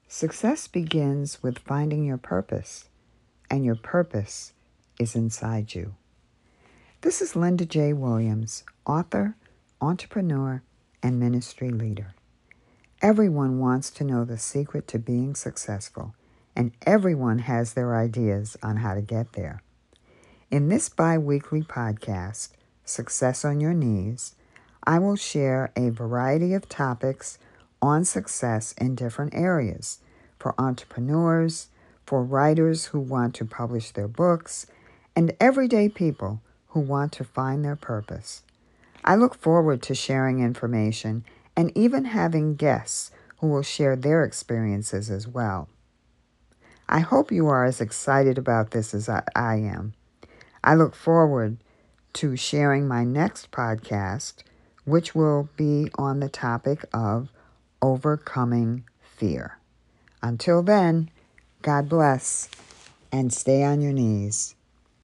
Success begins with finding your purpose, and your purpose is inside you. This is Linda J. Williams, author, entrepreneur, and ministry leader. Everyone wants to know the secret to being successful, and everyone has their ideas on how to get there. In this bi-weekly podcast, Success on Your Knees, I will share a variety of topics on success in different areas for entrepreneurs, for writers who want to publish their books, and everyday people who want to find their purpose. I look forward to sharing information and even having guests who will share their experiences as well. I hope you are as excited about this as I am. I look forward to sharing my next podcast, which will be on the topic of overcoming fear. Until then, God bless and stay on your knees.